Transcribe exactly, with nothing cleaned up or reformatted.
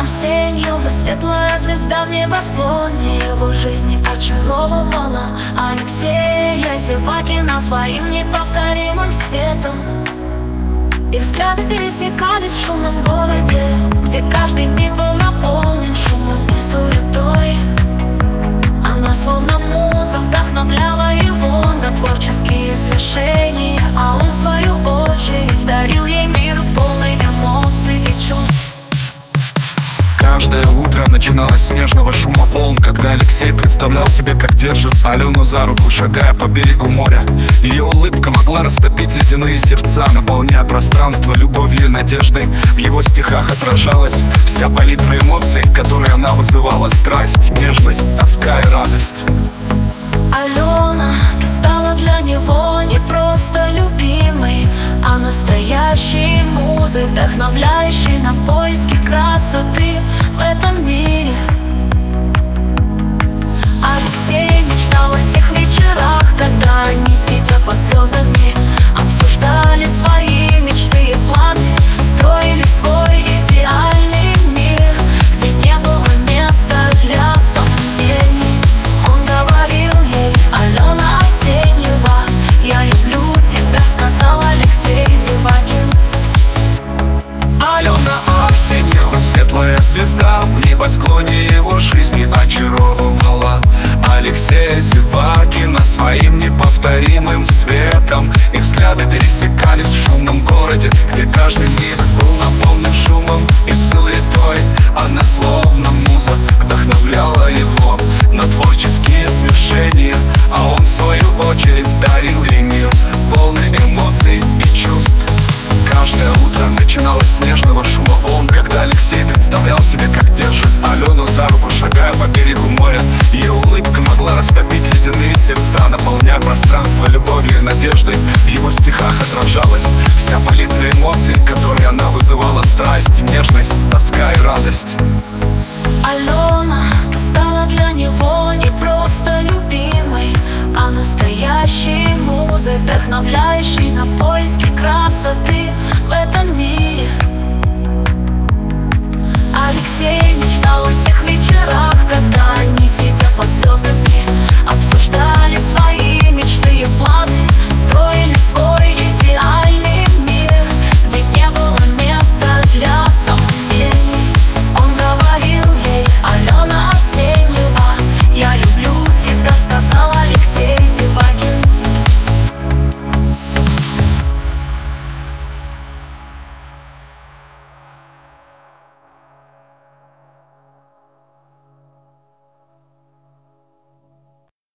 Арсеньева, светлая звезда в небосклоне, его жизни очаровывала Алексея Зевакина своим неповторимым светом. Их взгляды пересекались в шумном городе, где каждый миг был наполнен шумом и суетой. Она словно муза вдохновляла его на творческие свершения, а он в свою очередь дарил ей мир полный эмоций и чувств. Каждое утро начиналось с нежного шума волн, когда Алексей представлял себе, как держит Алену за руку, шагая по берегу моря. Ее улыбка могла растопить ледяные сердца, наполняя пространство любовью и надеждой. В его стихах отражалась вся палитра эмоций, которые она вызывала: страсть, нежность, тоска и радость. Алена, ты стала для него не просто любимой, а настоящей музой, вдохновляющей на поиски красоты в этом мире. Алексей мечтал о тех вечерах, когда они, сидя под звездами, обсуждали свои мечты и планы, строили свой идеальный мир, где не было места для сомнений. Он говорил ей: Алена Арсеньева, я люблю тебя, сказал Алексей Зевакин. Алена Арсеньева, светлая звезда в небосклоне, его жизни очаровывала Алексея Зевакина своим неповторимым светом. Их взгляды пересекались в шумном городе, где каждый миг был наполнен шумом и суетой. Она словно муза вдохновляла его на творческие свершения, а он в свою очередь дарил ей мир полный эмоций и чувств. Каждое утро начиналось с нежного шума волн, когда Алексей представлял себе, как держит Алену за руку, шагая по берегу моря. Ее улыбка могла растопить ледяные сердца, наполняя пространство любовью и надеждой. В его стихах отражалась вся палитра эмоций, которые она вызывала: страсть, нежность, тоска и радость.